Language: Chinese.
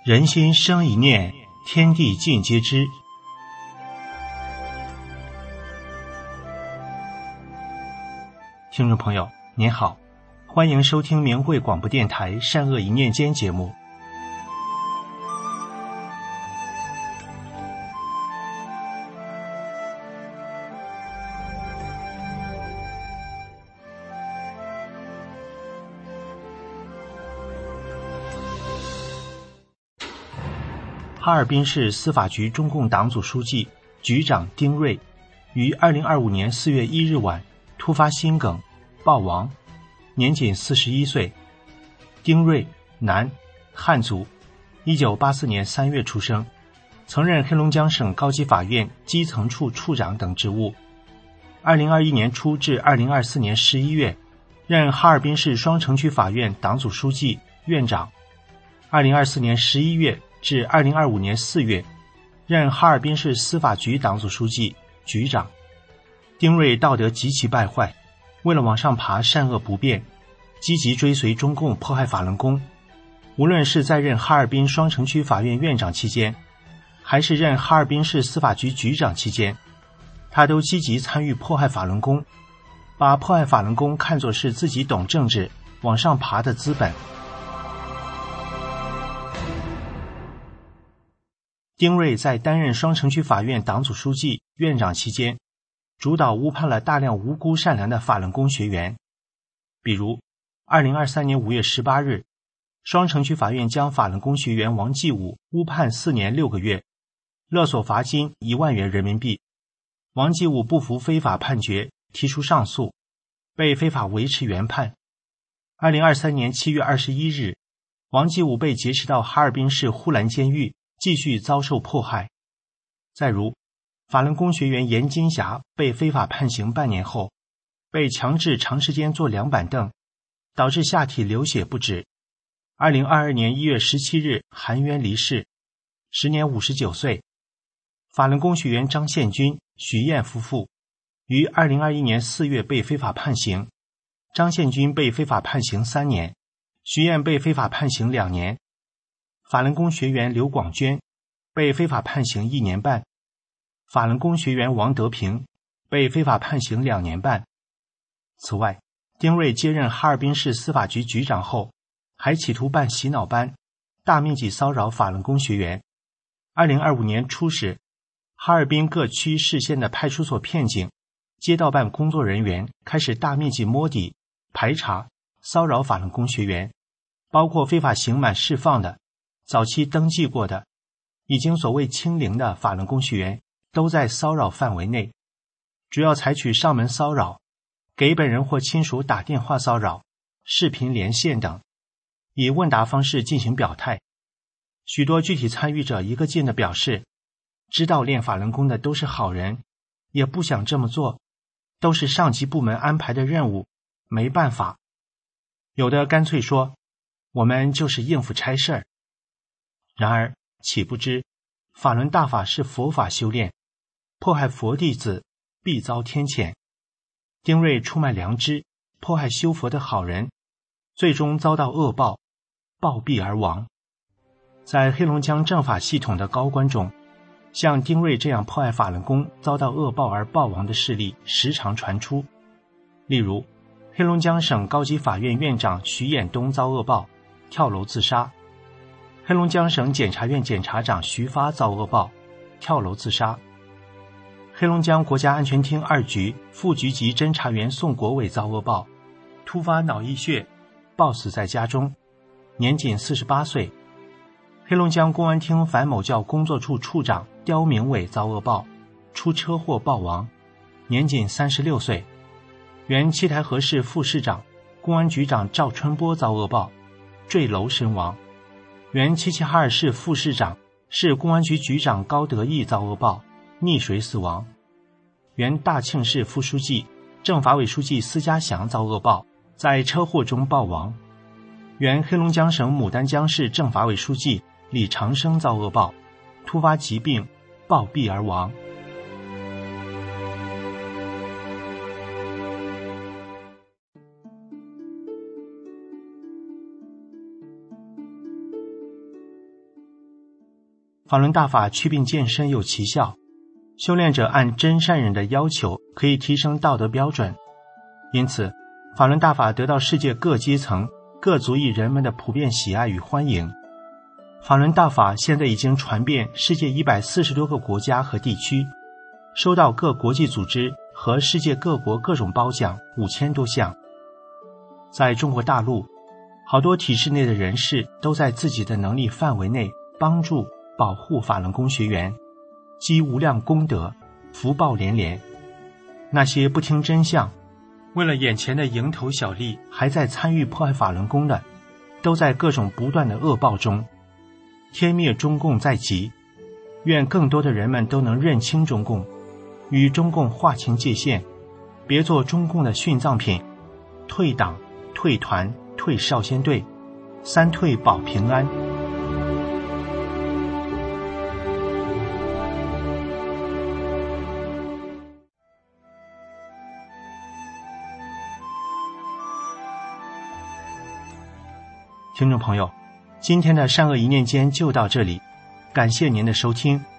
人心生一念，天地尽皆知。听众朋友您好，欢迎收听明慧广播电台善恶一念间节目。哈尔滨市司法局中共党组书记、局长丁瑞于2025年4月1日晚突发心梗暴亡，年仅41岁。丁瑞，男，汉族，1984年3月出生，曾任黑龙江省高级法院基层处处长等职务。2021年初至2024年11月，任哈尔滨市双城区法院党组书记、院长。2024年11月至2025年4月，任哈尔滨市司法局党组书记、局长。丁瑞道德极其败坏，为了往上爬善恶不变，积极追随中共迫害法轮功。无论是在任哈尔滨双城区法院院长期间，还是任哈尔滨市司法局局长期间，他都积极参与迫害法轮功，把迫害法轮功看作是自己懂政治、往上爬的资本。丁瑞在担任双城区法院党组书记、院长期间，主导误判了大量无辜善良的法轮功学员。比如2023年5月18日，双城区法院将法轮功学员王继武误判4年6个月，勒索罚金1万元人民币。王继武不服非法判决，提出上诉，被非法维持原判。2023年7月21日，王继武被劫持到哈尔滨市呼兰监狱，继续遭受迫害。再如，法轮功学员严金霞被非法判刑半年后，被强制长时间坐凉板凳，导致下体流血不止。2022年1月17日含冤离世，时年59岁。法轮功学员张宪军、徐燕夫妇于2021年4月被非法判刑，张宪军被非法判刑3年，徐燕被非法判刑2年。法轮功学员刘广娟被非法判刑1年半，法轮功学员王德平被非法判刑2年半。此外，丁瑞接任哈尔滨市司法局局长后，还企图办洗脑班，大面积骚扰法轮功学员。2025年初时，哈尔滨各区市县的派出所片警、街道办工作人员开始大面积摸底、排查、骚扰法轮功学员，包括非法刑满释放的、早期登记过的、已经所谓清零的法轮功学员都在骚扰范围内，主要采取上门骚扰、给本人或亲属打电话骚扰、视频连线等，以问答方式进行表态。许多具体参与者一个劲地表示，知道练法轮功的都是好人，也不想这么做，都是上级部门安排的任务，没办法。有的干脆说，我们就是应付差事儿。然而岂不知，法轮大法是佛法修炼，迫害佛弟子必遭天谴。丁瑞出卖良知，迫害修佛的好人，最终遭到恶报，暴毙而亡。在黑龙江政法系统的高官中，像丁瑞这样迫害法轮功遭到恶报而暴亡的事例时常传出。例如，黑龙江省高级法院院长徐衍东遭恶报，跳楼自杀；黑龙江省检察院检察长徐发遭恶报，跳楼自杀；黑龙江国家安全厅2局副局级侦查员宋国伟遭恶报，突发脑溢血，暴死在家中，年仅48岁。黑龙江公安厅反某教工作处处长刁明伟遭恶报，出车祸暴亡，年仅36岁。原七台河市副市长、公安局长赵春波遭恶报，坠楼身亡。原齐齐哈尔市副市长、市公安局局长高德义遭恶报，溺水死亡。原大庆市副书记、政法委书记司家祥遭恶报，在车祸中暴亡。原黑龙江省牡丹江市政法委书记李长生遭恶报，突发疾病暴毙而亡。 法轮大法祛病健身有奇效，修炼者按真善忍的要求可以提升道德标准，因此法轮大法得到世界各阶层、各族裔人们的普遍喜爱与欢迎。法轮大法现在已经传遍世界140多个国家和地区，收到各国际组织和世界各国各种褒奖5000多项。在中国大陆，好多体制内的人士都在自己的能力范围内帮助保护法轮功学员，积无量功德，福报连连。那些不听真相，为了眼前的蝇头小利还在参与破坏法轮功的，都在各种不断的恶报中。天灭中共在即，愿更多的人们都能认清中共，与中共划清界限，别做中共的殉葬品，退党、退团、退少先队，3退保平安。听众朋友，今天的善恶一念间就到这里，感谢您的收听，